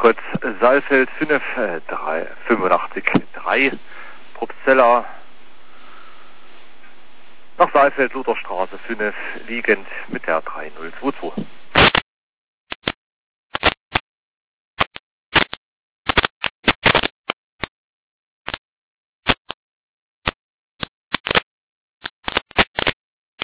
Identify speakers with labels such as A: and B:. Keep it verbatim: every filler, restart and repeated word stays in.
A: Gott, Saalfeld fünf, äh, drei, fünfundachtzig, drei, Probstzeller, nach Saalfeld, Lutherstraße fünf, liegend mit der drei null zwei zwei.